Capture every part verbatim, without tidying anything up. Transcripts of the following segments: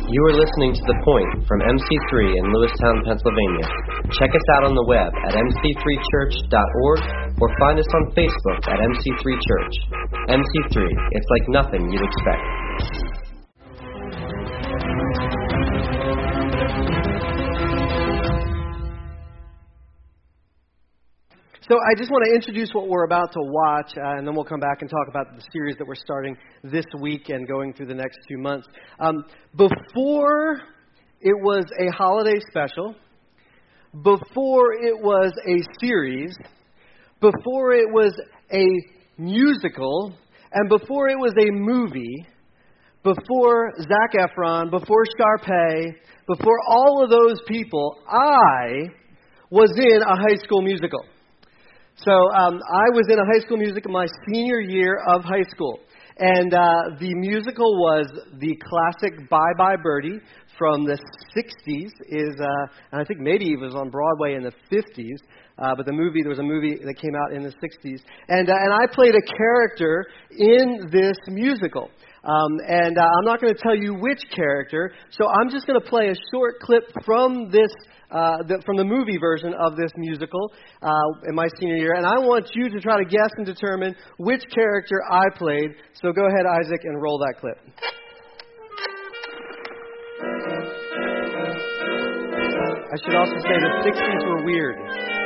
You are listening to The Point from M C three in Lewistown, Pennsylvania. Check us out on the web at m c three church dot org or find us on Facebook at M C three Church. M C three, it's like nothing you'd expect. So I just want to introduce what we're about to watch, uh, and then we'll come back and talk about the series that we're starting this week and going through the next two months. Um, before it was a holiday special, before it was a series, before it was a musical, and before it was a movie, before Zac Efron, before Sharpay, before all of those people, I was in a High School Musical. So um, I was in a High School Musical my senior year of high school. And uh, the musical was the classic Bye Bye Birdie from the sixties. Is uh, and I think maybe it was on Broadway in the fifties. Uh, but the movie, there was a movie that came out in the sixties. And, uh, and I played a character in this musical. Um, and uh, I'm not going to tell you which character. So I'm just going to play a short clip from this Uh, the, from the movie version of this musical uh, in my senior year. And I want you to try to guess and determine which character I played. So go ahead, Isaac, and roll that clip. I should also say the sixties were weird.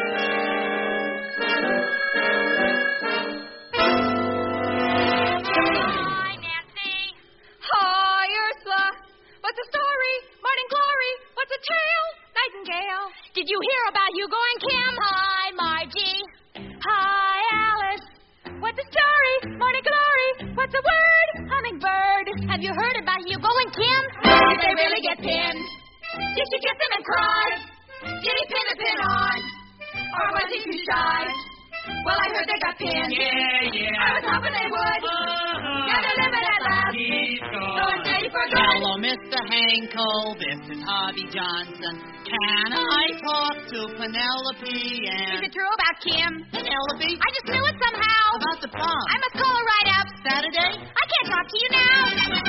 Hi, Nancy. Hi, Ursula. What's the story? Morning glory. What's the tale? Nightingale. Did you hear about you going, Kim? Hi, Margie. Hi, Alice. What's the story? Morning glory. What's the word? Hummingbird. Have you heard about you going, Kim? Did they really get pinned? Did she kiss him and cry? Did he pin the pin on? Or was he too shy? Well, I heard they got pinned. Yeah, yeah. I was hoping they would. Uh-huh. Got to live it at last. He's gone. So it's ready for good. Hello, Mister Hankel. This is Harvey Johnson. Can I talk to Penelope and... Is it true about Kim? Penelope? I just knew it somehow. About the prom. I must call her right up. Saturday? I can't talk to you now.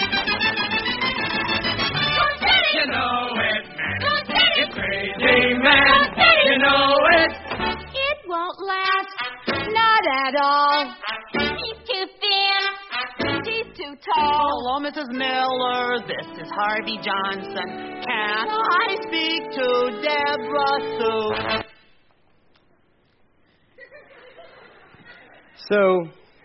Confetti! You know it, man. Confetti! It's crazy, man. Confetti! You know it. It won't last. Not at all. He's too thin. She's too tall. Hello, Missus Miller. This is Harvey Johnson. Can I speak to Deborah Sue? So,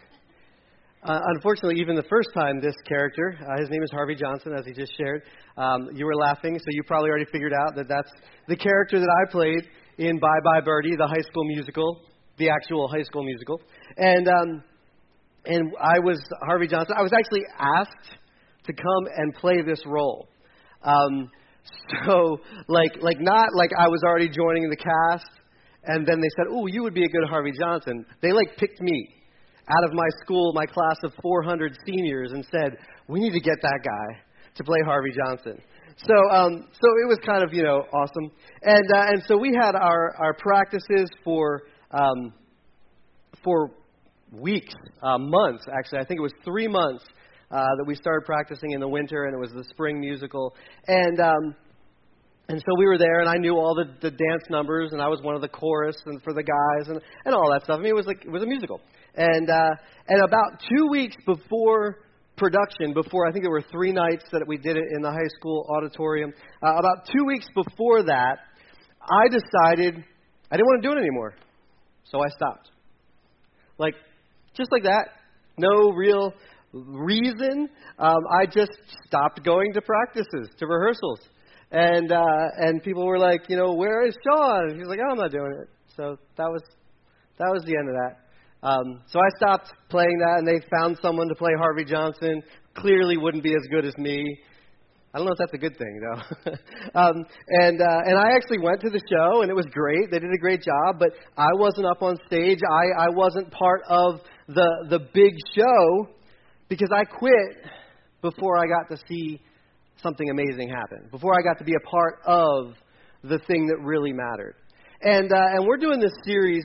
uh, unfortunately, even the first time this character, uh, his name is Harvey Johnson, as he just shared, um, you were laughing, so you probably already figured out that that's the character that I played in Bye Bye Birdie, the High School Musical, the actual High School Musical. And um, and I was Harvey Johnson. I was actually asked to come and play this role. Um, so, like, like not like I was already joining the cast, and then they said, "Oh, you would be a good Harvey Johnson." They like picked me out of my school, my class of four hundred seniors, and said, "We need to get that guy to play Harvey Johnson." So, um, so it was kind of, you know, awesome. And uh, and so we had our our practices for um, for weeks, uh, months actually. I think it was three months uh, that we started practicing in the winter, and it was the spring musical. And um, and so we were there, and I knew all the, the dance numbers, and I was one of the chorus and for the guys and, and all that stuff. I mean, it was like it was a musical. And uh, and about two weeks before production, before I think there were three nights that we did it in the high school auditorium, uh, about two weeks before that, I decided I didn't want to do it anymore. So I stopped. Like, just like that. No real reason. Um, I just stopped going to practices, to rehearsals. And uh, and people were like, you know, where is Sean? And he was like, oh, I'm not doing it. So that was that was the end of that. Um, so I stopped playing that, and they found someone to play Harvey Johnson. Clearly wouldn't be as good as me. I don't know if that's a good thing, though. um, and uh, and I actually went to the show, and it was great. They did a great job, but I wasn't up on stage. I, I wasn't part of the the big show because I quit before I got to see something amazing happen, before I got to be a part of the thing that really mattered. And uh, and we're doing this series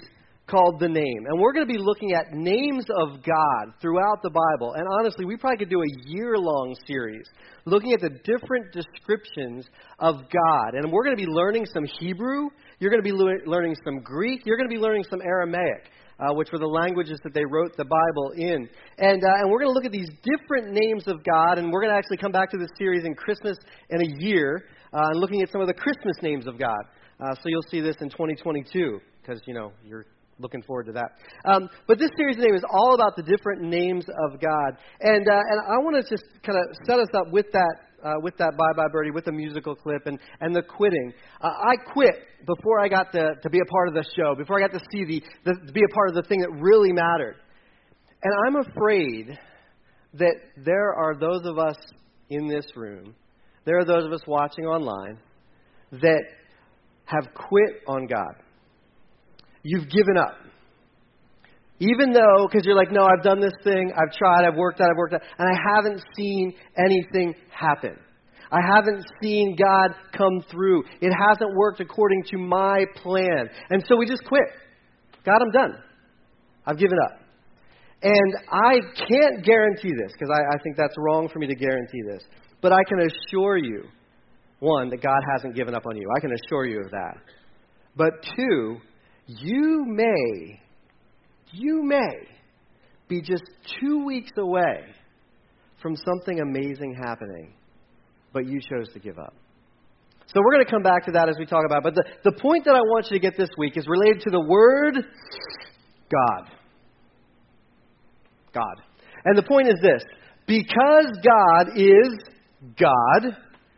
called The Name. And we're going to be looking at names of God throughout the Bible. And honestly, we probably could do a year-long series looking at the different descriptions of God. And we're going to be learning some Hebrew. You're going to be le- learning some Greek. You're going to be learning some Aramaic, uh, which were the languages that they wrote the Bible in. And, uh, and we're going to look at these different names of God. And we're going to actually come back to this series in Christmas in a year uh, and looking at some of the Christmas names of God. Uh, so you'll see this in twenty twenty-two because, you know, you're looking forward to that. Um, but this series name is all about the different names of God. And uh, and I want to just kind of set us up with that uh, with that Bye Bye Birdie, with the musical clip and, and the quitting. Uh, I quit before I got to, to be a part of the show, before I got to see the, the to be a part of the thing that really mattered. And I'm afraid that there are those of us in this room, there are those of us watching online that have quit on God. You've given up. Even though, because you're like, no, I've done this thing, I've tried, I've worked out, I've worked out, and I haven't seen anything happen. I haven't seen God come through. It hasn't worked according to my plan. And so we just quit. God, I'm done. I've given up. And I can't guarantee this, because I, I think that's wrong for me to guarantee this. But I can assure you, one, that God hasn't given up on you. I can assure you of that. But two, you may, you may be just two weeks away from something amazing happening, but you chose to give up. So we're going to come back to that as we talk about it. But the, the point that I want you to get this week is related to the word God. God. And the point is this. Because God is God,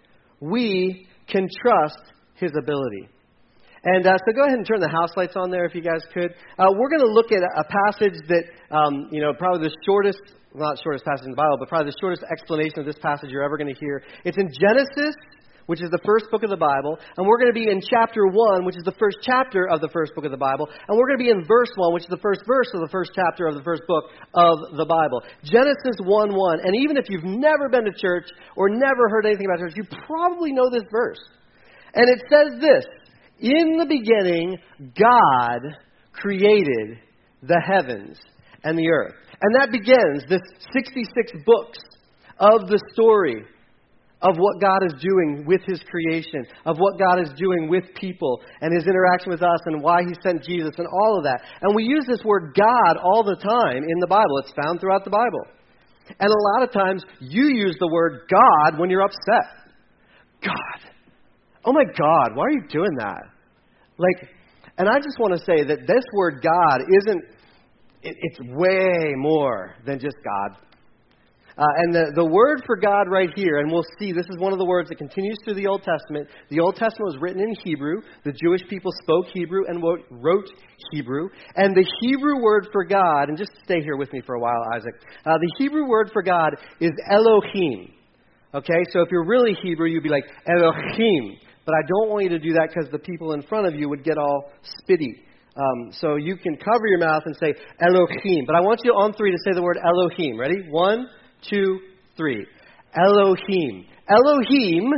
we can trust His ability. And uh, so go ahead and turn the house lights on there if you guys could. Uh, we're going to look at a passage that, um, you know, probably the shortest, not shortest passage in the Bible, but probably the shortest explanation of this passage you're ever going to hear. It's in Genesis, which is the first book of the Bible. And we're going to be in chapter one, which is the first chapter of the first book of the Bible. And we're going to be in verse one, which is the first verse of the first chapter of the first book of the Bible. Genesis one one. And even if you've never been to church or never heard anything about church, you probably know this verse. And it says this. In the beginning, God created the heavens and the earth. And that begins this sixty-six books of the story of what God is doing with His creation, of what God is doing with people and His interaction with us and why He sent Jesus and all of that. And we use this word God all the time in the Bible. It's found throughout the Bible. And a lot of times you use the word God when you're upset. God. Oh my God, why are you doing that? Like, and I just want to say that this word God isn't, it, it's way more than just God. Uh, and the, the word for God right here, and we'll see, this is one of the words that continues through the Old Testament. The Old Testament was written in Hebrew. The Jewish people spoke Hebrew and wrote, wrote Hebrew. And the Hebrew word for God, and just stay here with me for a while, Isaac. Uh, the Hebrew word for God is Elohim. Okay, so if you're really Hebrew, you'd be like Elohim. But I don't want you to do that because the people in front of you would get all spitty. Um, so you can cover your mouth and say Elohim. But I want you on three to say the word Elohim. Ready? One, two, three. Elohim. Elohim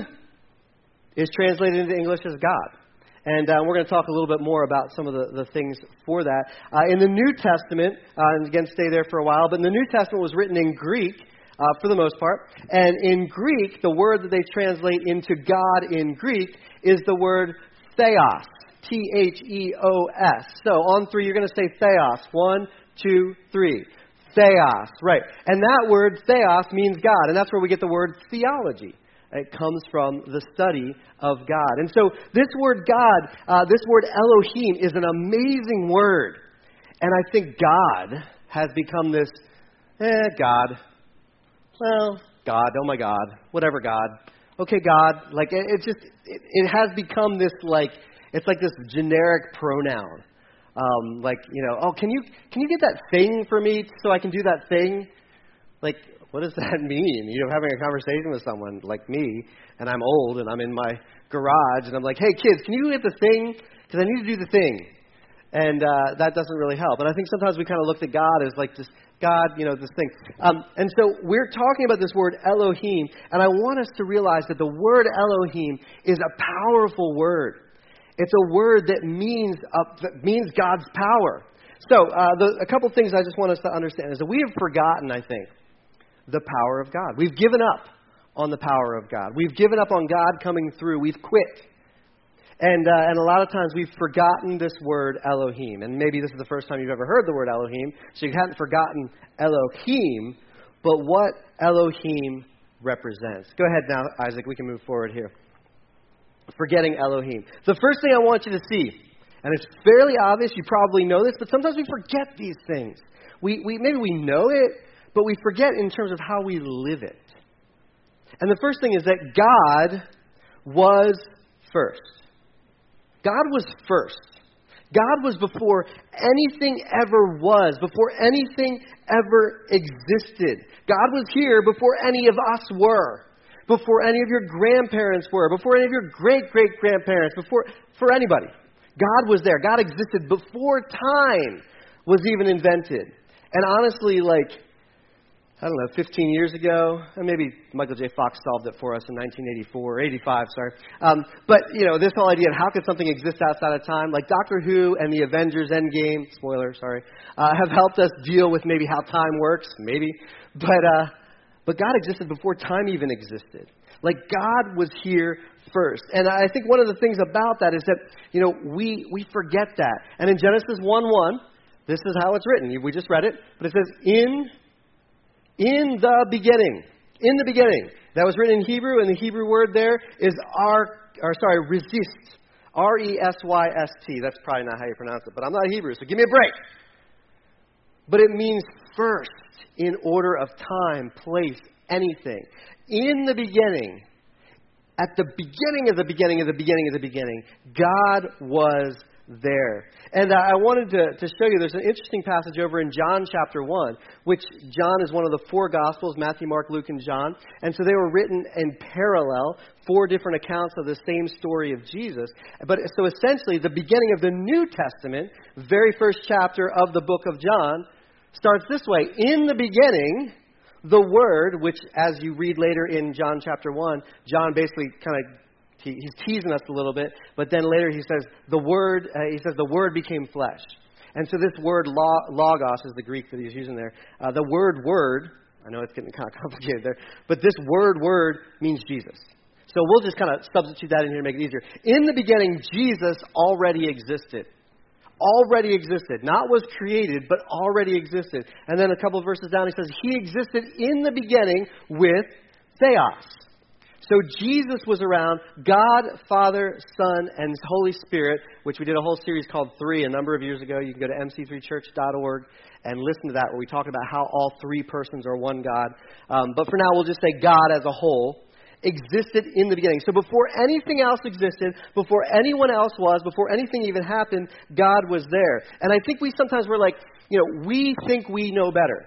is translated into English as God. And uh, we're going to talk a little bit more about some of the, the things for that. Uh, in the New Testament, uh, and again, stay there for a while, but the New Testament was written in Greek. Uh, for the most part. And in Greek, the word that they translate into God in Greek is the word theos. T H E O S. So on three, you're going to say theos. One, two, three. Theos. Right. And that word theos means God. And that's where we get the word theology. It comes from the study of God. And so this word God, uh, this word Elohim is an amazing word. And I think God has become this, eh, God. Well, God, oh my God, whatever God. Okay, God, like it, it just, it, it has become this like, it's like this generic pronoun. Um, like, you know, oh, can you, can you get that thing for me so I can do that thing? Like, what does that mean? You know, having a conversation with someone like me, and I'm old, and I'm in my garage, and I'm like, hey, kids, can you get the thing? Because I need to do the thing. And uh, that doesn't really help. And I think sometimes we kind of look at God as like just, God, you know, this thing. Um, and so we're talking about this word Elohim, and I want us to realize that the word Elohim is a powerful word. It's a word that means uh, that means God's power. So, uh, the, a couple things I just want us to understand is that we have forgotten, I think, the power of God. We've given up on the power of God. We've given up on God coming through. We've quit. And uh, and a lot of times we've forgotten this word Elohim. And maybe this is the first time you've ever heard the word Elohim, so you hadn't forgotten Elohim, but what Elohim represents. Go ahead now, Isaac. We can move forward here. Forgetting Elohim. The first thing I want you to see, and it's fairly obvious, you probably know this, but sometimes we forget these things. We, we maybe we know it, but we forget in terms of how we live it. And the first thing is that God was first. God was first. God was before anything ever was, before anything ever existed. God was here before any of us were, before any of your grandparents were, before any of your great-great-grandparents, before for anybody. God was there. God existed before time was even invented. And honestly, like, I don't know, fifteen years ago, and maybe Michael J. Fox solved it for us in nineteen eighty-four, or eighty-five, sorry. Um, but, you know, this whole idea of how could something exist outside of time, like Doctor Who and the Avengers Endgame, spoiler, sorry, uh, have helped us deal with maybe how time works, maybe. But, uh, but God existed before time even existed. Like, God was here first. And I think one of the things about that is that, you know, we, we forget that. And in Genesis one one, this is how it's written. We just read it, but it says, in... In the beginning. In the beginning. That was written in Hebrew, and the Hebrew word there is ar, or sorry, resist. R E S Y S T. That's probably not how you pronounce it, but I'm not Hebrew, so give me a break. But it means first, in order of time, place, anything. In the beginning, at the beginning of the beginning of the beginning of the beginning, God was there. And uh, I wanted to, to show you, there's an interesting passage over in John chapter one, which John is one of the four Gospels, Matthew, Mark, Luke, and John. And so they were written in parallel, four different accounts of the same story of Jesus. But so essentially, the beginning of the New Testament, very first chapter of the book of John, starts this way. In the beginning, the Word, which as you read later in John chapter one, John basically kind of He, he's teasing us a little bit, but then later he says the word. Uh, he says the word became flesh, and so this word logos is the Greek that he's using there. Uh, the word word. I know it's getting kind of complicated there, but this word word means Jesus. So we'll just kind of substitute that in here to make it easier. In the beginning, Jesus already existed. Already existed. Not was created, but already existed. And then a couple of verses down, he says, He existed in the beginning with Theos. So Jesus was around, God, Father, Son, and Holy Spirit, which we did a whole series called Three a number of years ago. You can go to m c three church dot org and listen to that, where we talk about how all three persons are one God. Um, but for now, we'll just say God as a whole existed in the beginning. So before anything else existed, before anyone else was, before anything even happened, God was there. And I think we sometimes we're like, you know, we think we know better.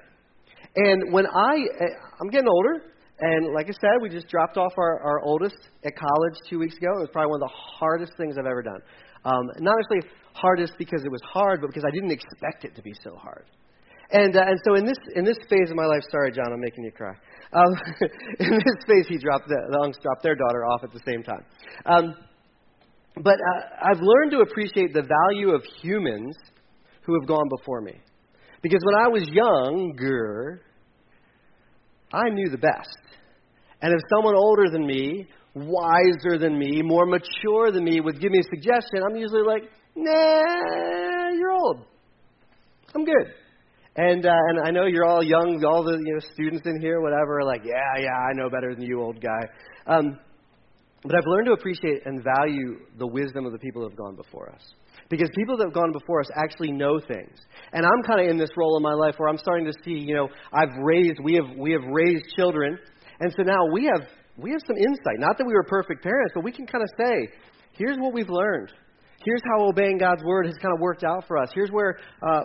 And when I, I'm getting older, and like I said, we just dropped off our, our oldest at college two weeks ago. It was probably one of the hardest things I've ever done. Um, not necessarily hardest because it was hard, but because I didn't expect it to be so hard. And uh, and so in this in this phase of my life, sorry, John, I'm making you cry. Um, in this phase, he dropped the, the unks dropped their daughter off at the same time. Um, but uh, I've learned to appreciate the value of humans who have gone before me, because when I was younger, I knew the best. And if someone older than me, wiser than me, more mature than me would give me a suggestion, I'm usually like, nah, you're old. I'm good. And uh, and I know you're all young, all the you know students in here, whatever, are like, yeah, yeah, I know better than you, old guy. Um, but I've learned to appreciate and value the wisdom of the people who have gone before us. Because people that have gone before us actually know things. And I'm kind of in this role in my life where I'm starting to see, you know, I've raised, we have we have raised children. And so now we have we have some insight. Not that we were perfect parents, but we can kind of say, here's what we've learned. Here's how obeying God's word has kind of worked out for us. Here's where uh,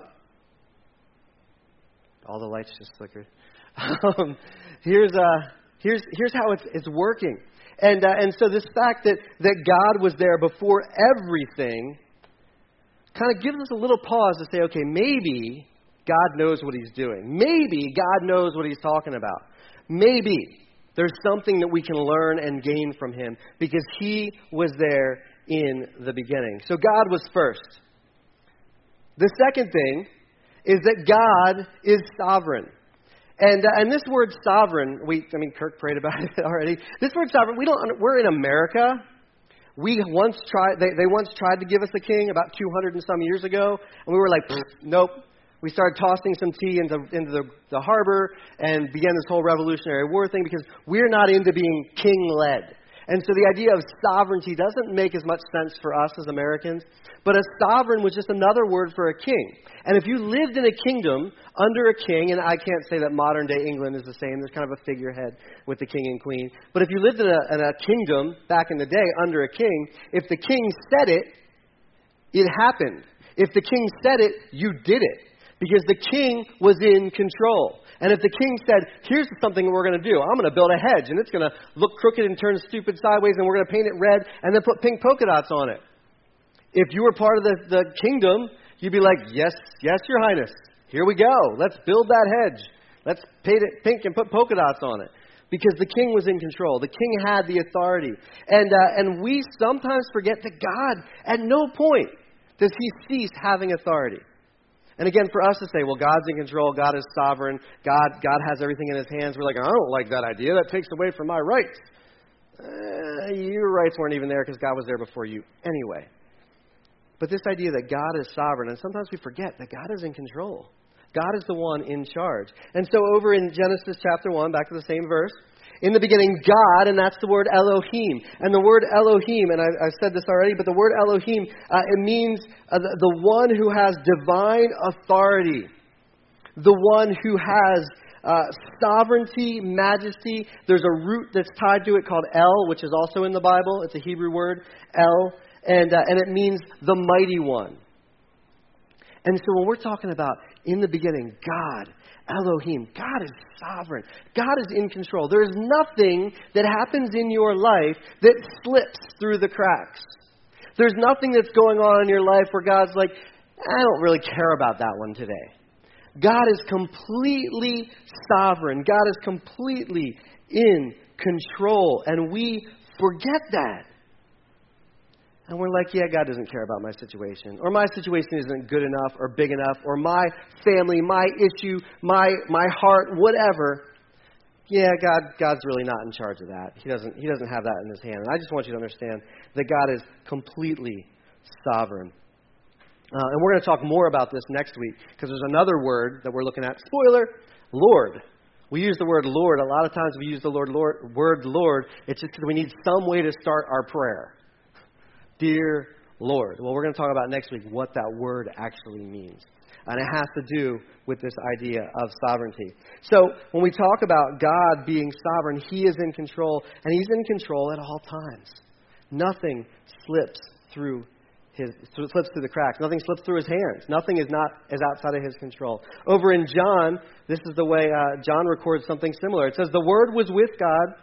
all the lights just flickered. um, here's uh, here's here's how it's it's working. And uh, and so this fact that that God was there before everything kind of gives us a little pause to say, okay, maybe God knows what he's doing. Maybe God knows what he's talking about. Maybe there's something that we can learn and gain from him because he was there in the beginning. So God was first. The second thing is that God is sovereign. And uh, and this word sovereign, we I mean Kirk prayed about it already. This word sovereign, we don't we're in America. We once tried they, they once tried to give us a king about two hundred and some years ago, and we were like, nope. We started tossing some tea into into the, the harbor and began this whole Revolutionary War thing because we're not into being king-led. And so the idea of sovereignty doesn't make as much sense for us as Americans. But a sovereign was just another word for a king. And if you lived in a kingdom under a king, and I can't say that modern-day England is the same. There's kind of a figurehead with the king and queen. But if you lived in a, in a kingdom back in the day under a king, if the king said it, it happened. If the king said it, you did it. Because the king was in control. And if the king said, here's something we're going to do. I'm going to build a hedge, and it's going to look crooked and turn stupid sideways, and we're going to paint it red and then put pink polka dots on it. If you were part of the, the kingdom, you'd be like, yes, yes, your highness. Here we go. Let's build that hedge. Let's paint it pink and put polka dots on it. Because the king was in control. The king had the authority. And, uh, and we sometimes forget that God, at no point does he cease having authority. And again, for us to say, well, God's in control, God is sovereign, God God has everything in his hands, we're like, I don't like that idea. That takes away from my rights. Uh, your rights weren't even there because God was there before you anyway. But this idea that God is sovereign, and sometimes we forget that God is in control. God is the one in charge. And so over in Genesis chapter one, back to the same verse, in the beginning, God, and that's the word Elohim. And the word Elohim, and I, I've said this already, but the word Elohim, uh, it means uh, the, the one who has divine authority. The one who has uh, sovereignty, majesty. There's a root that's tied to it called El, which is also in the Bible. It's a Hebrew word, El, and, uh, and it means the mighty one. And so when we're talking about in the beginning, God, Elohim, God is sovereign. God is in control. There is nothing that happens in your life that slips through the cracks. There's nothing that's going on in your life where God's like, I don't really care about that one today. God is completely sovereign. God is completely in control. And we forget that. And we're like, yeah, God doesn't care about my situation. Or my situation isn't good enough or big enough. Or my family, my issue, my my heart, whatever. Yeah, God God's really not in charge of that. He doesn't He doesn't have that in his hand. And I just want you to understand that God is completely sovereign. Uh, and we're going to talk more about this next week because there's another word that we're looking at. Spoiler, Lord. We use the word Lord. A lot of times we use the Lord, Lord, word Lord. It's just because we need some way to start our prayer. Dear Lord. Well, we're going to talk about next week what that word actually means. And it has to do with this idea of sovereignty. So when we talk about God being sovereign, he is in control, and he's in control at all times. Nothing slips through his slips through the cracks. Nothing slips through his hands. Nothing is not is outside of his control. Over in John, this is the way uh, John records something similar. It says, the Word was with God,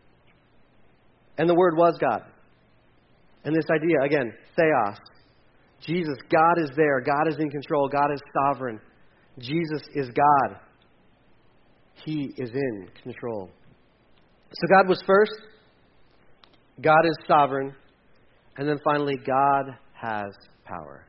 and the Word was God. And this idea, again, theos. Jesus, God is there. God is in control. God is sovereign. Jesus is God. He is in control. So God was first. God is sovereign. And then finally, God has power.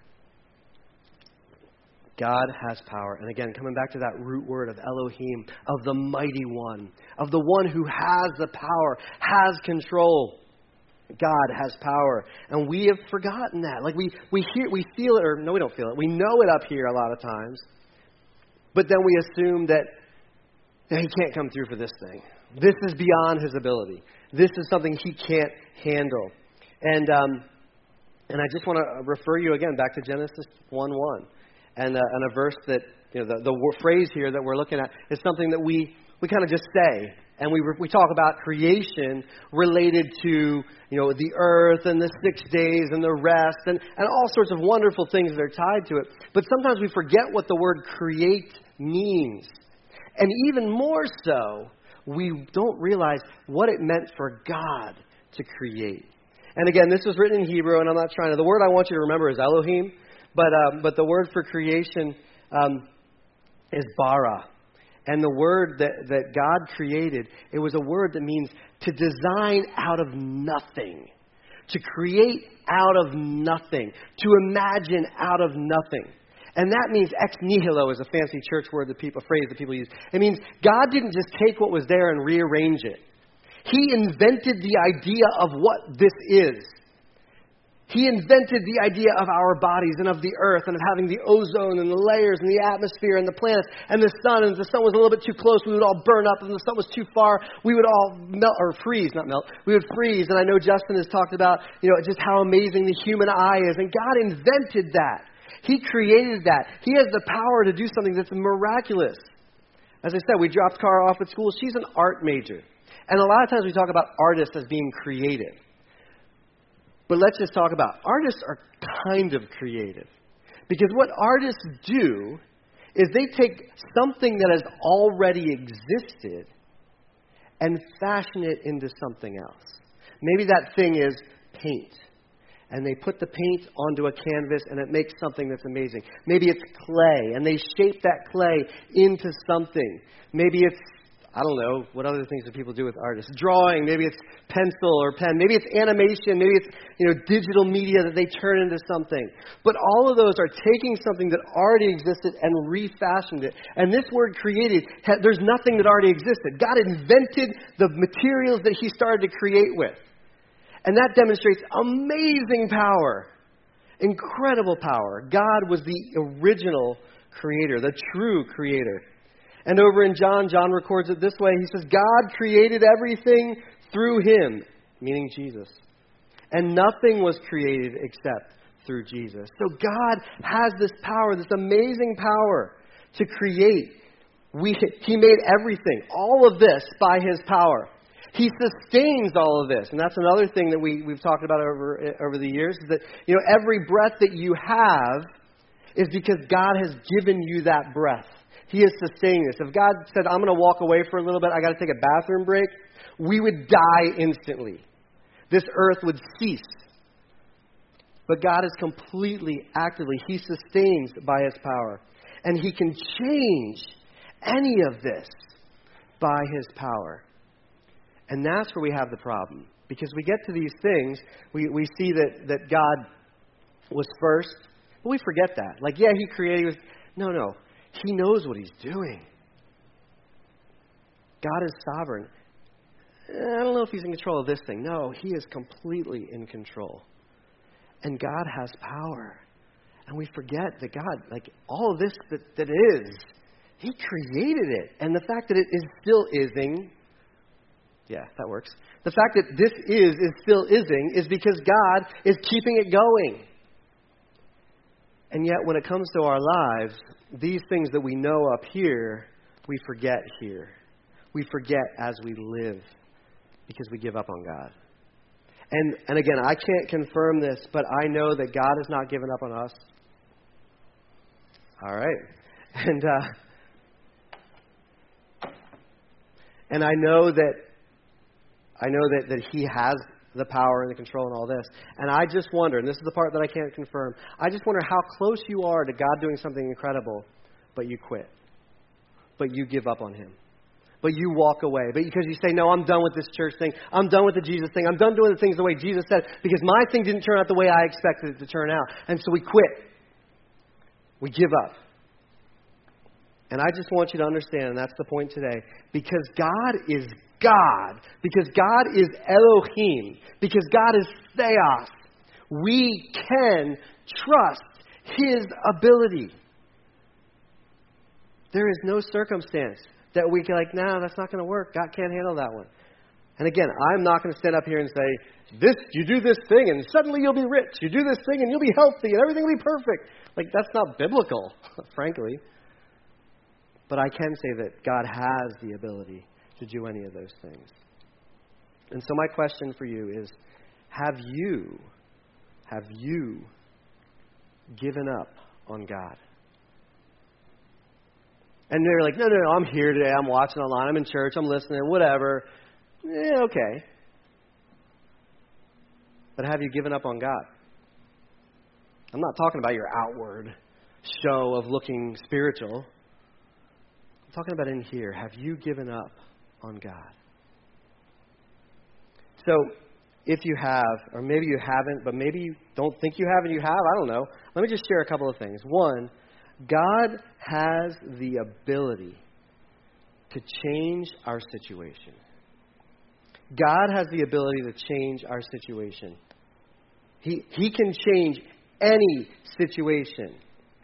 God has power. And again, coming back to that root word of Elohim, of the mighty one, of the one who has the power, has control. God has power. And we have forgotten that. Like we, we hear, we feel it, or no, we don't feel it. We know it up here a lot of times. But then we assume that, that he can't come through for this thing. This is beyond his ability. This is something he can't handle. And um, and I just want to refer you again back to Genesis one one. And, uh, and a verse that, you know, the, the phrase here that we're looking at is something that we, we kind of just say. And we we talk about creation related to, you know, the earth and the six days and the rest and, and all sorts of wonderful things that are tied to it. But sometimes we forget what the word create means. And even more so, we don't realize what it meant for God to create. And again, this was written in Hebrew, and I'm not trying to... The word I want you to remember is Elohim, but um, but the word for creation um, is bara. And the word that, that God created, it was a word that means to design out of nothing. To create out of nothing. To imagine out of nothing. And that means ex nihilo is a fancy church word that people, a phrase that people use. It means God didn't just take what was there and rearrange it. He invented the idea of what this is. He invented the idea of our bodies and of the earth and of having the ozone and the layers and the atmosphere and the planets and the sun. And if the sun was a little bit too close, we would all burn up. And if the sun was too far, we would all melt or freeze, not melt. We would freeze. And I know Justin has talked about, you know, just how amazing the human eye is. And God invented that. He created that. He has the power to do something that's miraculous. As I said, we dropped Cara off at school. She's an art major. And a lot of times we talk about artists as being creative. But let's just talk about artists are kind of creative. Because what artists do is they take something that has already existed and fashion it into something else. Maybe that thing is paint. And they put the paint onto a canvas and it makes something that's amazing. Maybe it's clay and they shape that clay into something. Maybe it's, I don't know, what other things do people do with artists? Drawing, maybe it's pencil or pen, maybe it's animation, maybe it's, you know, digital media that they turn into something. But all of those are taking something that already existed and refashioned it. And this word created, there's nothing that already existed. God invented the materials that he started to create with. And that demonstrates amazing power, incredible power. God was the original creator, the true creator. And over in John, John records it this way. He says, God created everything through him, meaning Jesus. And nothing was created except through Jesus. So God has this power, this amazing power to create. We, he made everything, all of this, by his power. He sustains all of this. And that's another thing that we, we've talked about over, over the years, is that, you know, every breath that you have is because God has given you that breath. He is sustaining this. If God said, I'm going to walk away for a little bit, I got to take a bathroom break, we would die instantly. This earth would cease. But God is completely, actively, he sustains by his power. And he can change any of this by his power. And that's where we have the problem. Because we get to these things, we, we see that, that God was first, but we forget that. Like, yeah, he created, he was, no, no. He knows what he's doing. God is sovereign. I don't know if he's in control of this thing. No, he is completely in control. And God has power. And we forget that God, like all of this that, that is, he created it. And the fact that it is still ising, yeah, that works. The fact that this is is still ising is because God is keeping it going. And yet when it comes to our lives, these things that we know up here, we forget here. We forget as we live because we give up on God. And and again, I can't confirm this, but I know that God has not given up on us. All right. And uh, and I know that I know that, that he has the power and the control and all this. And I just wonder, and this is the part that I can't confirm, I just wonder how close you are to God doing something incredible, but you quit. But you give up on him. But you walk away. But because you say, no, I'm done with this church thing. I'm done with the Jesus thing. I'm done doing the things the way Jesus said, because my thing didn't turn out the way I expected it to turn out. And so we quit. We give up. And I just want you to understand, and that's the point today, because God is God, because God is Elohim, because God is Theos, we can trust his ability. There is no circumstance that we can like, no, that's not going to work. God can't handle that one. And again, I'm not going to stand up here and say, this, you do this thing and suddenly you'll be rich. You do this thing and you'll be healthy and everything will be perfect. Like, that's not biblical, frankly. But I can say that God has the ability to do any of those things. And so my question for you is, have you, have you given up on God? And they're like, no, no, no, I'm here today. I'm watching online. I'm in church. I'm listening. Whatever. Yeah, okay. But have you given up on God? I'm not talking about your outward show of looking spiritual. I'm talking about in here. Have you given up on God? So, if you have, or maybe you haven't, but maybe you don't think you have and you have, I don't know. Let me just share a couple of things. One, God has the ability to change our situation. God has the ability to change our situation. He, he can change any situation.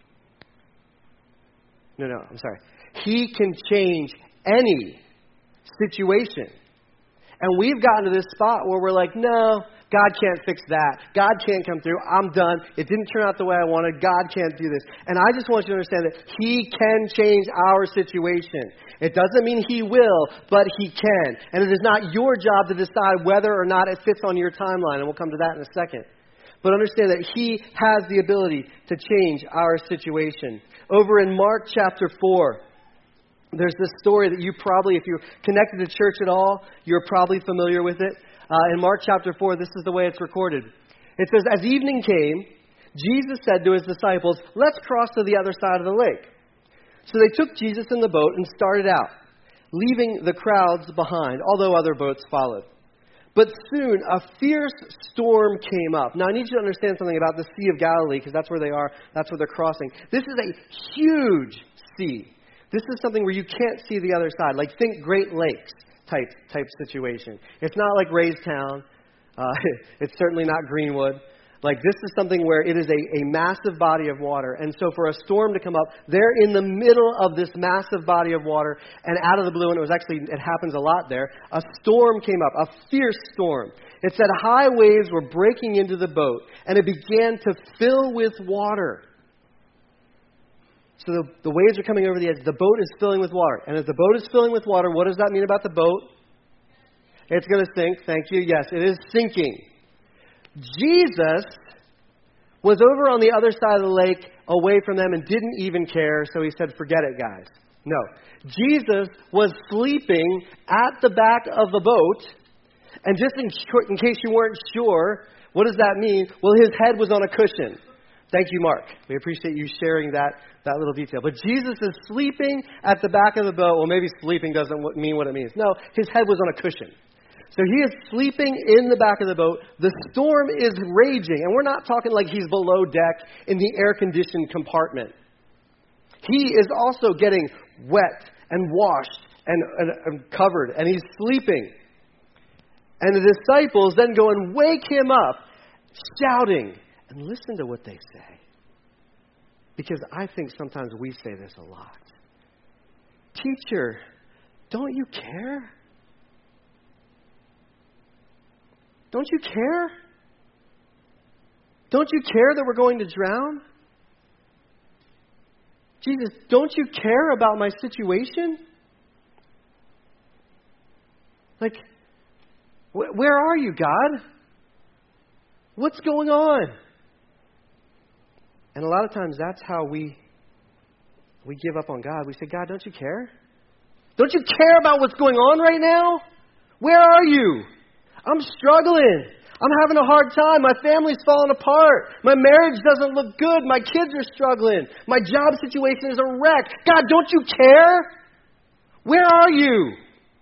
No, no, I'm sorry. He can change any situation. And we've gotten to this spot where we're like, no, God can't fix that. God can't come through. I'm done. It didn't turn out the way I wanted. God can't do this. And I just want you to understand that He can change our situation. It doesn't mean He will, but He can. And it is not your job to decide whether or not it fits on your timeline. And we'll come to that in a second. But understand that He has the ability to change our situation. Over in Mark chapter four, there's this story that you probably, if you're connected to church at all, you're probably familiar with it. Uh, in Mark chapter four, this is the way it's recorded. It says, as evening came, Jesus said to His disciples, let's cross to the other side of the lake. So they took Jesus in the boat and started out, leaving the crowds behind, although other boats followed. But soon a fierce storm came up. Now I need you to understand something about the Sea of Galilee, because that's where they are, that's where they're crossing. This is a huge sea. This is something where you can't see the other side. Like think Great Lakes type type situation. It's not like Raystown. Uh, it's certainly not Greenwood. Like this is something where it is a, a massive body of water. And so for a storm to come up, they're in the middle of this massive body of water. And out of the blue, and it was actually, it happens a lot there, a storm came up, a fierce storm. It said high waves were breaking into the boat, and it began to fill with water. So the, the waves are coming over the edge. The boat is filling with water. And as the boat is filling with water, what does that mean about the boat? It's going to sink. Thank you. Yes, it is sinking. Jesus was over on the other side of the lake away from them and didn't even care. So He said, forget it, guys. No. Jesus was sleeping at the back of the boat. And just in, in case you weren't sure, what does that mean? Well, His head was on a cushion. Thank you, Mark. We appreciate you sharing that, that little detail. But Jesus is sleeping at the back of the boat. Well, maybe sleeping doesn't mean what it means. No, His head was on a cushion. So He is sleeping in the back of the boat. The storm is raging. And we're not talking like He's below deck in the air-conditioned compartment. He is also getting wet and washed and, and, and covered. And He's sleeping. And the disciples then go and wake Him up, shouting. And listen to what they say. Because I think sometimes we say this a lot. Teacher, don't you care? Don't you care? Don't you care that we're going to drown? Jesus, don't you care about my situation? Like, wh- where are you, God? What's going on? And a lot of times that's how we we give up on God. We say, God, don't you care? Don't you care about what's going on right now? Where are you? I'm struggling. I'm having a hard time. My family's falling apart. My marriage doesn't look good. My kids are struggling. My job situation is a wreck. God, don't you care? Where are you?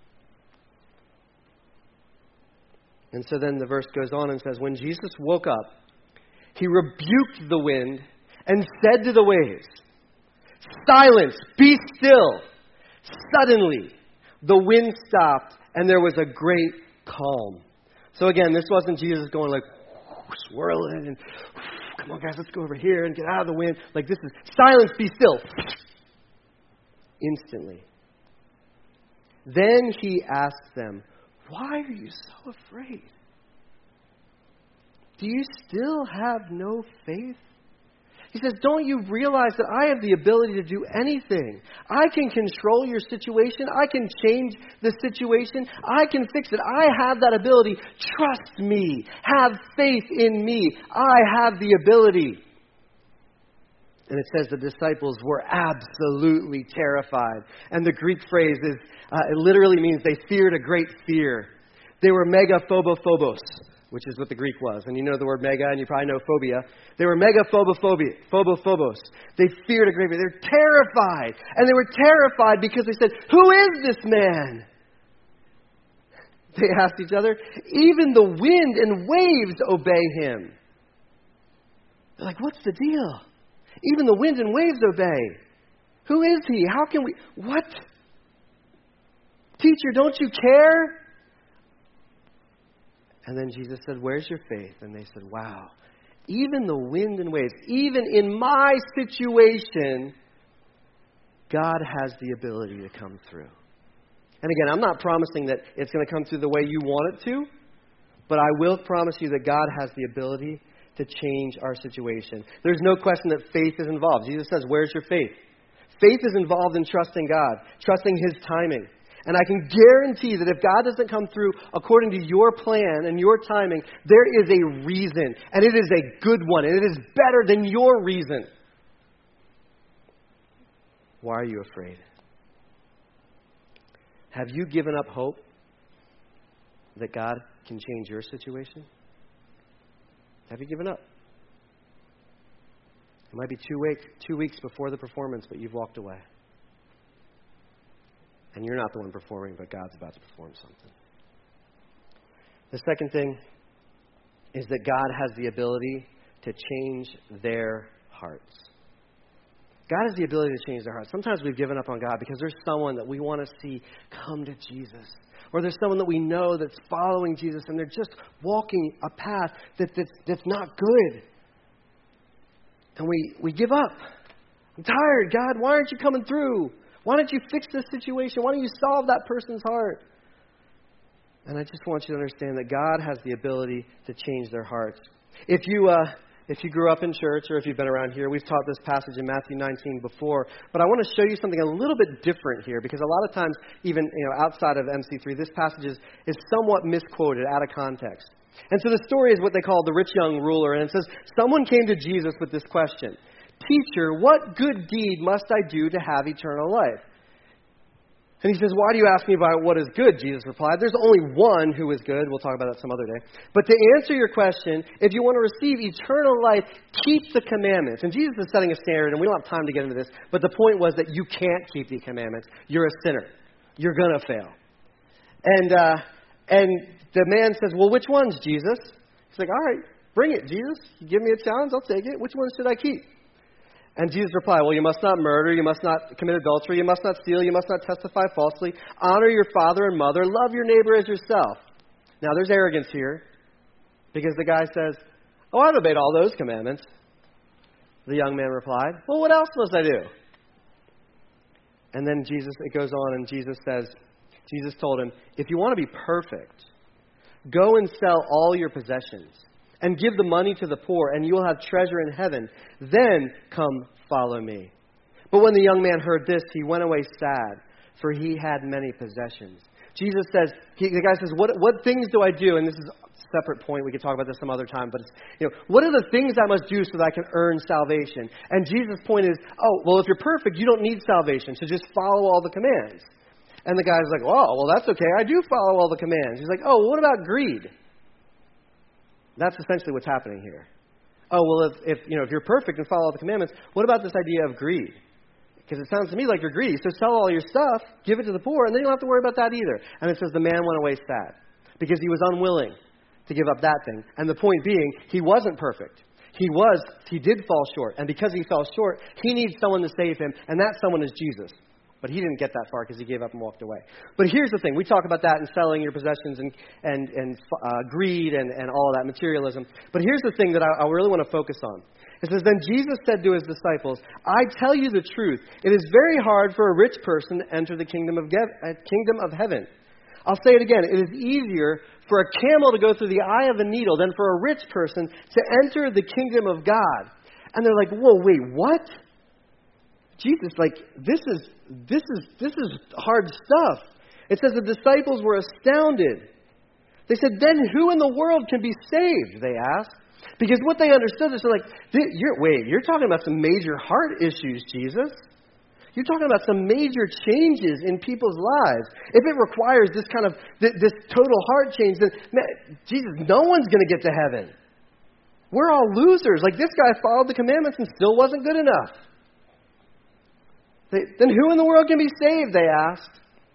And so then the verse goes on and says, when Jesus woke up, He rebuked the wind and said to the waves, silence, be still. Suddenly, the wind stopped and there was a great calm. So again, this wasn't Jesus going like, swirling and, come on guys, let's go over here and get out of the wind. Like this is, silence, be still. Instantly. Then He asked them, why are you so afraid? Do you still have no faith? He says, don't you realize that I have the ability to do anything? I can control your situation. I can change the situation. I can fix it. I have that ability. Trust me. Have faith in me. I have the ability. And it says the disciples were absolutely terrified. And the Greek phrase is, uh, it literally means they feared a great fear. They were megaphobos, which is what the Greek was. And you know the word mega, and you probably know phobia. They were megaphobophobia, phobophobos. They feared a great fear. They were terrified. And they were terrified because they said, who is this man? They asked each other. Even the wind and waves obey Him. They're like, what's the deal? Even the wind and waves obey. Who is he? How can we... What? Teacher, don't you care? And then Jesus said, where's your faith? And they said, wow. Even the wind and waves, even in my situation, God has the ability to come through. And again, I'm not promising that it's going to come through the way you want it to, but I will promise you that God has the ability to change our situation. There's no question that faith is involved. Jesus says, where's your faith? Faith is involved in trusting God, trusting His timing. And I can guarantee that if God doesn't come through according to your plan and your timing, there is a reason, and it is a good one, and it is better than your reason. Why are you afraid? Have you given up hope that God can change your situation? Have you given up? It might be two, week, two weeks before the performance, but you've walked away. And you're not the one performing, but God's about to perform something. The second thing is that God has the ability to change their hearts. God has the ability to change their hearts. Sometimes we've given up on God because there's someone that we want to see come to Jesus. Or there's someone that we know that's following Jesus and they're just walking a path that, that's, that's not good. And we, we give up. I'm tired, God. Why aren't you coming through? Why don't you fix this situation? Why don't you solve that person's heart? And I just want you to understand that God has the ability to change their hearts. If you uh, if you grew up in church or if you've been around here, we've taught this passage in Matthew nineteen before. But I want to show you something a little bit different here because a lot of times, even you know, outside of M C three, this passage is, is somewhat misquoted out of context. And so the story is what they call the rich young ruler. And it says, someone came to Jesus with this question. Teacher, what good deed must I do to have eternal life? And he says, why do you ask me about what is good? Jesus replied, there's only one who is good. We'll talk about that some other day. But to answer your question, if you want to receive eternal life, keep the commandments. And Jesus is setting a standard, and we don't have time to get into this, but the point was that you can't keep the commandments. You're a sinner. You're going to fail. And, uh, and the man says, well, which ones, Jesus? He's like, all right, bring it, Jesus. You give me a challenge, I'll take it. Which ones should I keep? And Jesus replied, well, you must not murder, you must not commit adultery, you must not steal, you must not testify falsely, honor your father and mother, love your neighbor as yourself. Now, there's arrogance here, because the guy says, oh, I've obeyed all those commandments. The young man replied, well, what else must I do? And then Jesus, it goes on, and Jesus says, Jesus told him, if you want to be perfect, go and sell all your possessions and give the money to the poor, and you will have treasure in heaven. Then come follow me. But when the young man heard this, he went away sad, for he had many possessions. Jesus says, he, the guy says, what, what things do I do? And this is a separate point. We could talk about this some other time. But, it's, you know, what are the things I must do so that I can earn salvation? And Jesus' point is, oh, well, if you're perfect, you don't need salvation. So just follow all the commands. And the guy's like, oh, well, that's okay. I do follow all the commands. He's like, oh, well, what about greed? That's essentially what's happening here. Oh, well, if, if you know if you're perfect and follow all the commandments, what about this idea of greed? Because it sounds to me like you're greedy. So sell all your stuff, give it to the poor, and then you don't have to worry about that either. And it says the man went away sad because he was unwilling to give up that thing. And the point being, he wasn't perfect. He was, he did fall short. And because he fell short, he needs someone to save him, and that someone is Jesus. But he didn't get that far because he gave up and walked away. But here's the thing. We talk about that and selling your possessions and and, and uh, greed and, and all of that, materialism. But here's the thing that I, I really want to focus on. It says, then Jesus said to his disciples, I tell you the truth. It is very hard for a rich person to enter the kingdom of, ge- uh, kingdom of heaven. I'll say it again. It is easier for a camel to go through the eye of a needle than for a rich person to enter the kingdom of God. And they're like, whoa, wait, what? Jesus, like, this is this is this is hard stuff. It says the disciples were astounded. They said, then who in the world can be saved? They asked. Because what they understood is like, you're, wait, you're talking about some major heart issues, Jesus. You're talking about some major changes in people's lives. If it requires this kind of, this total heart change, then, man, Jesus, no one's going to get to heaven. We're all losers. Like, this guy followed the commandments and still wasn't good enough. They, then who in the world can be saved, they asked.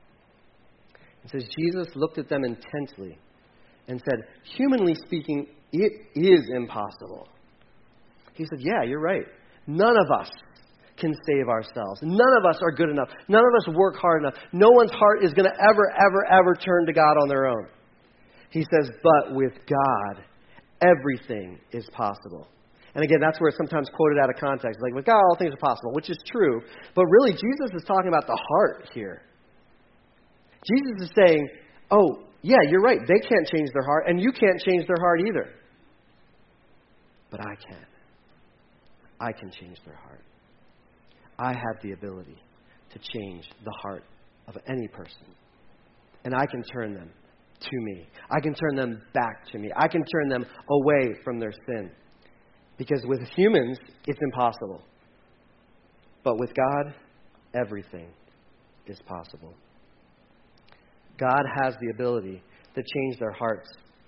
It says, Jesus looked at them intently and said, humanly speaking, it is impossible. He said, yeah, you're right. None of us can save ourselves. None of us are good enough. None of us work hard enough. No one's heart is going to ever, ever, ever turn to God on their own. He says, but with God, everything is possible. And again, that's where it's sometimes quoted out of context. Like, with God, all things are possible, which is true. But really, Jesus is talking about the heart here. Jesus is saying, oh, yeah, you're right. They can't change their heart, and you can't change their heart either. But I can. I can change their heart. I have the ability to change the heart of any person. And I can turn them to me. I can turn them back to me. I can turn them away from their sin. Because with humans, it's impossible. But with God, everything is possible. God has the ability to change their hearts.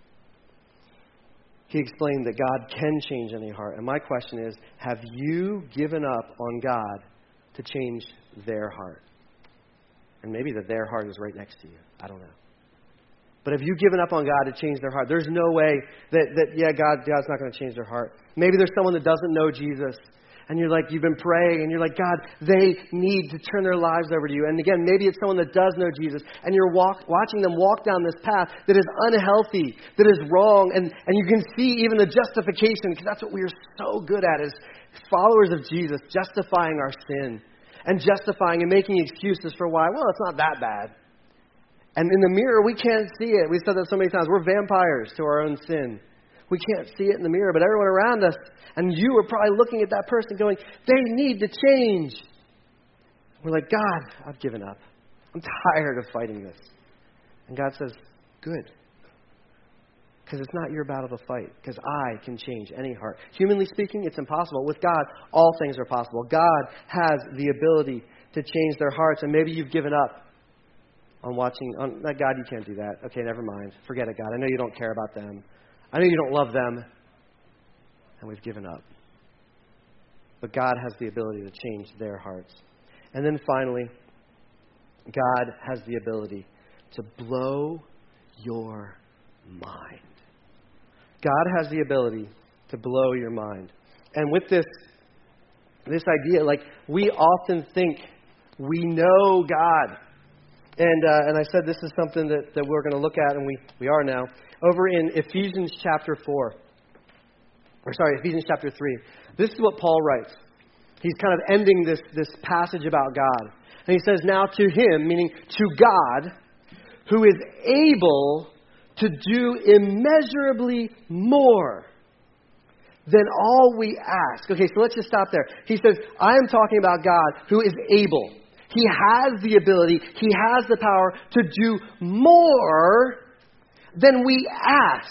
He explained that God can change any heart. And my question is, have you given up on God to change their heart? And maybe that their heart is right next to you. I don't know. But have you given up on God to change their heart? There's no way that, that yeah, God, God's not going to change their heart. Maybe there's someone that doesn't know Jesus. And you're like, you've been praying, and you're like, God, they need to turn their lives over to you. And again, maybe it's someone that does know Jesus, and you're walk, watching them walk down this path that is unhealthy, that is wrong, and, and you can see even the justification, because that's what we are so good at as followers of Jesus, justifying our sin, and justifying and making excuses for why, well, it's not that bad. And in the mirror, we can't see it. We've said that so many times. We're vampires to our own sin. We can't see it in the mirror, but everyone around us, and you are probably looking at that person going, they need to change. We're like, God, I've given up. I'm tired of fighting this. And God says, good. Because it's not your battle to fight. Because I can change any heart. Humanly speaking, it's impossible. With God, all things are possible. God has the ability to change their hearts. And maybe you've given up on watching. On, God, you can't do that. Okay, never mind. Forget it, God. I know you don't care about them. I know you don't love them. And we've given up. But God has the ability to change their hearts. And then finally, God has the ability to blow your mind. God has the ability to blow your mind. And with this, this idea, like, we often think we know God. And uh, and I said this is something that, that we're going to look at, and we, we are now. Over in Ephesians chapter four. Or sorry, Ephesians chapter three. This is what Paul writes. He's kind of ending this, this passage about God. And he says, now to him, meaning to God, who is able to do immeasurably more than all we ask. Okay, so let's just stop there. He says, I am talking about God who is able. He has the ability, he has the power to do more than we ask.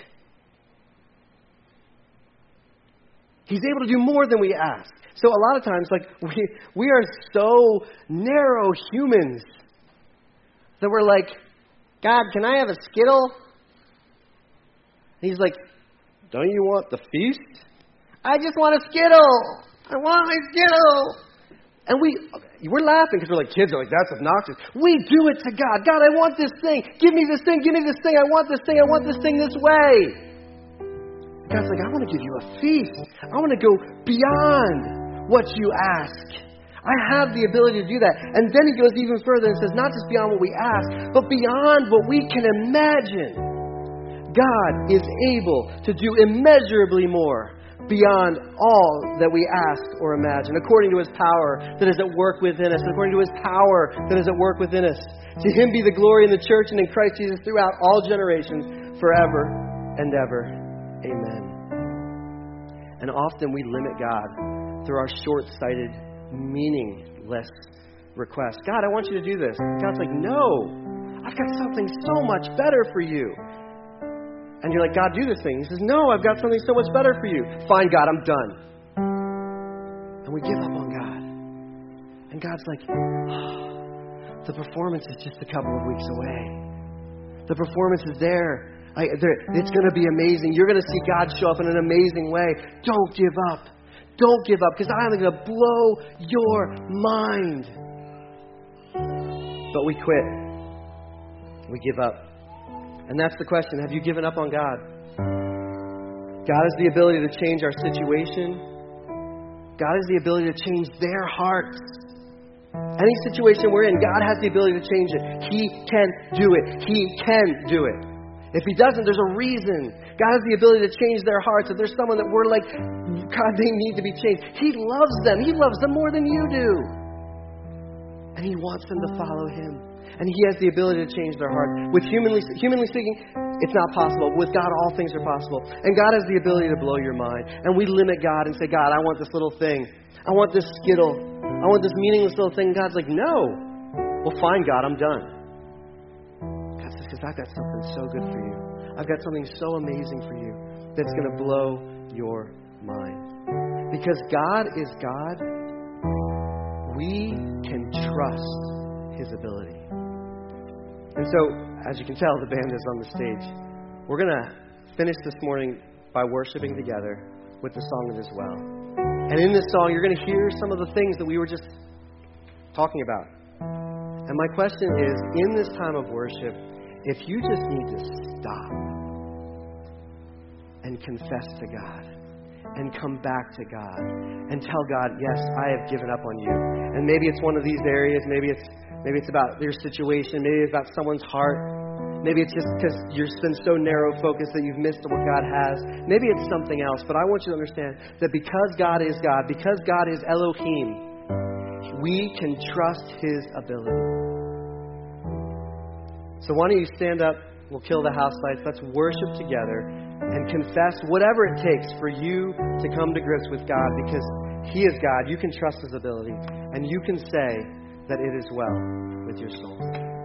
He's able to do more than we ask. So a lot of times, like, we we are so narrow humans that we're like, God, can I have a Skittle? And he's like, don't you want the feast? I just want a Skittle. I want my Skittle. And we, we're laughing because we're like, kids are like, that's obnoxious. We do it to God. God, I want this thing. Give me this thing. Give me this thing. I want this thing. I want this thing this way. God's like, I want to give you a feast. I want to go beyond what you ask. I have the ability to do that. And then he goes even further and says, not just beyond what we ask, but beyond what we can imagine. God is able to do immeasurably more beyond all that we ask or imagine, according to his power that is at work within us, according to his power that is at work within us. To him be the glory in the church and in Christ Jesus throughout all generations, forever and ever. Amen. And often we limit God through our short-sighted, meaningless requests. God, I want you to do this. God's like, no, I've got something so much better for you. And you're like, God, do this thing. He says, no, I've got something so much better for you. Fine, God, I'm done. And we give up on God. And God's like, oh, the performance is just a couple of weeks away. The performance is there. I, it's going to be amazing. You're going to see God show up in an amazing way. Don't give up. Don't give up, because I'm going to blow your mind. But we quit. We give up. And that's the question. Have you given up on God? God has the ability to change our situation, God has the ability to change their hearts. Any situation we're in, God has the ability to change it. He can do it. He can do it. If He doesn't, there's a reason. God has the ability to change their hearts. If there's someone that we're like, God, they need to be changed. He loves them. He loves them more than you do. And He wants them to follow Him. And He has the ability to change their heart. With humanly, humanly speaking, it's not possible. With God, all things are possible. And God has the ability to blow your mind. And we limit God and say, God, I want this little thing. I want this skittle. I want this meaningless little thing. God's like, no. Well, fine, God, I'm done. God says, because I've got something so good for you. I've got something so amazing for you that's going to blow your mind. Because God is God, we can trust His ability. And so, as you can tell, the band is on the stage. We're going to finish this morning by worshiping together with the song that is well. And in this song, you're going to hear some of the things that we were just talking about. And my question is, in this time of worship, if you just need to stop and confess to God and come back to God and tell God, yes, I have given up on you. And maybe it's one of these areas. Maybe it's maybe it's about your situation. Maybe it's about someone's heart. Maybe it's just because you've been so narrow focused that you've missed what God has. Maybe it's something else. But I want you to understand that because God is God, because God is Elohim, we can trust His ability. So why don't you stand up? We'll kill the house lights. Let's worship together and confess whatever it takes for you to come to grips with God, because He is God. You can trust His ability, and you can say that it is well with your soul.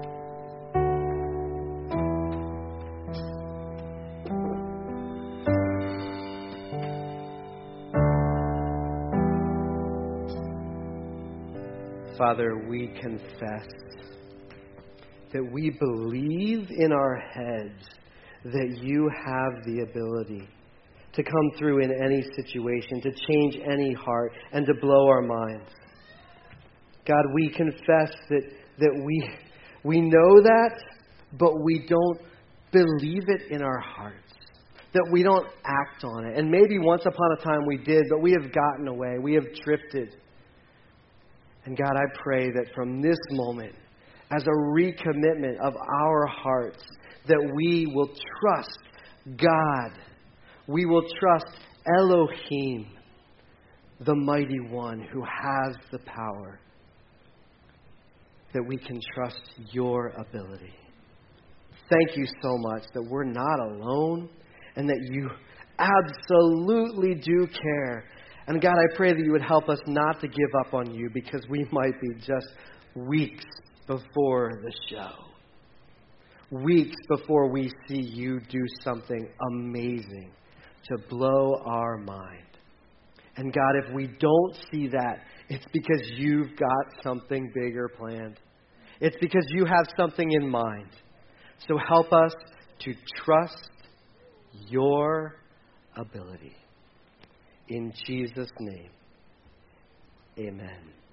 Father, we confess that we believe in our heads that you have the ability to come through in any situation, to change any heart, and to blow our minds. God, we confess that, that we, we know that, but we don't believe it in our hearts, that we don't act on it. And maybe once upon a time we did, but we have gotten away. We have drifted. And God, I pray that from this moment, as a recommitment of our hearts, that we will trust God. We will trust Elohim, the mighty one who has the power. That we can trust your ability. Thank you so much that we're not alone and that you absolutely do care. And God, I pray that you would help us not to give up on you, because we might be just weeks before the show. Weeks before we see you do something amazing to blow our mind. And God, if we don't see that, it's because you've got something bigger planned. It's because you have something in mind. So help us to trust your ability. In Jesus' name, amen.